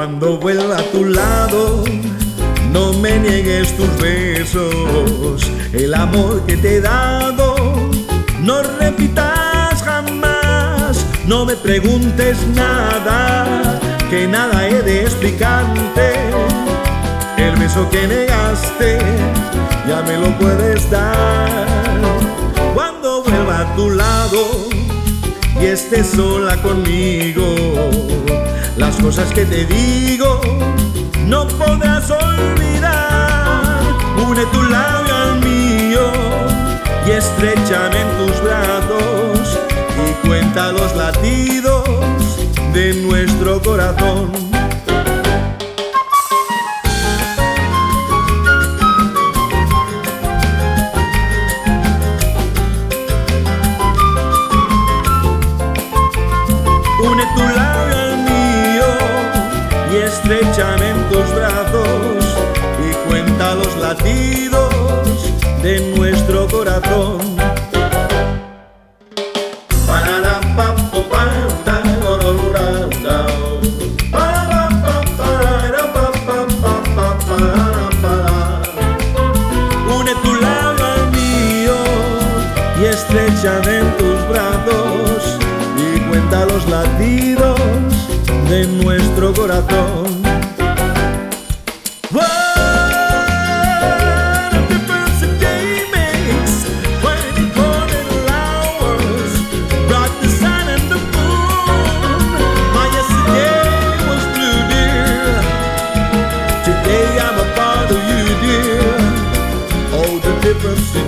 Cuando vuelva a tu lado, no me niegues tus besos, el amor que te he dado. No repitas jamás, no me preguntes nada, que nada he de explicarte. El beso que negaste ya me lo puedes dar. Cuando vuelva a tu lado y estés sola conmigo, las cosas que te digo no podrás olvidar. Une tu labio al mío y estréchame en tus brazos y cuenta los latidos de nuestro corazón. Une tu labio al mío y estréchame en tus brazos y cuenta los latidos de nuestro corazón. Une tu labio al mío y estréchame en tus brazos y cuenta los latidos de nuestro corazón. What a difference a day makes, 24 little hours brought the sun and the moon. My yesterday was blue, dear. Today I'm a part of you, dear. Oh, the difference